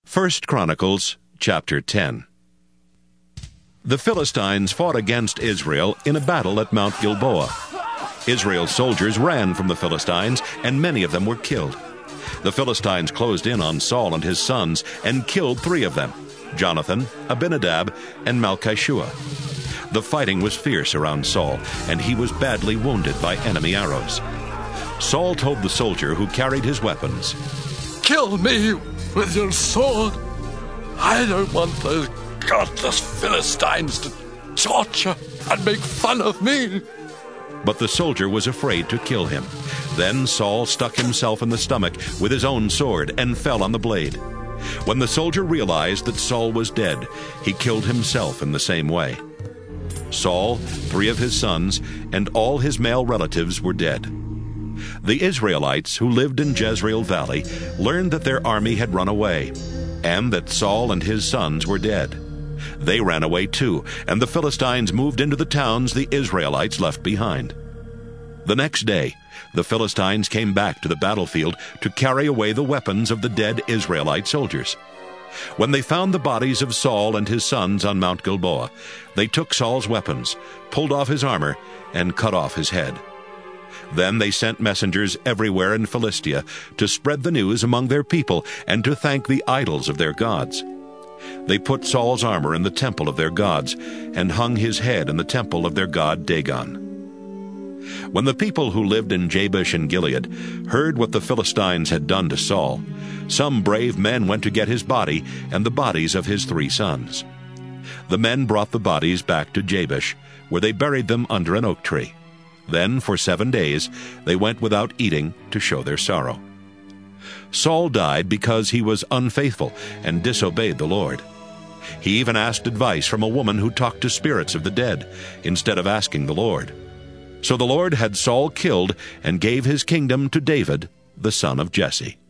1 Chronicles chapter 10. The Philistines fought against Israel in a battle at Mount Gilboa. Israel's soldiers ran from the Philistines, and many of them were killed. The Philistines closed in on Saul and his sons and killed 3 of them, Jonathan, Abinadab, and Malchishua. The fighting was fierce around Saul, and he was badly wounded by enemy arrows. Saul told the soldier who carried his weapons, "Kill me with your sword. I don't want those godless Philistines to torture and make fun of me." But the soldier was afraid to kill him. Then Saul stuck himself in the stomach with his own sword and fell on the blade. When the soldier realized that Saul was dead, he killed himself in the same way. Saul, 3 of his sons, and all his male relatives were dead. The Israelites who lived in Jezreel Valley learned that their army had run away, and that Saul and his sons were dead. They ran away too, and the Philistines moved into the towns the Israelites left behind. The next day, the Philistines came back to the battlefield to carry away the weapons of the dead Israelite soldiers. When they found the bodies of Saul and his sons on Mount Gilboa, they took Saul's weapons, pulled off his armor, and cut off his head. Then they sent messengers everywhere in Philistia to spread the news among their people and to thank the idols of their gods. They put Saul's armor in the temple of their gods and hung his head in the temple of their god Dagon. When the people who lived in Jabesh and Gilead heard what the Philistines had done to Saul, some brave men went to get his body and the bodies of his 3 sons. The men brought the bodies back to Jabesh, where they buried them under an oak tree. Then, for 7 days, they went without eating to show their sorrow. Saul died because he was unfaithful and disobeyed the Lord. He even asked advice from a woman who talked to spirits of the dead, instead of asking the Lord. So the Lord had Saul killed and gave his kingdom to David, the son of Jesse.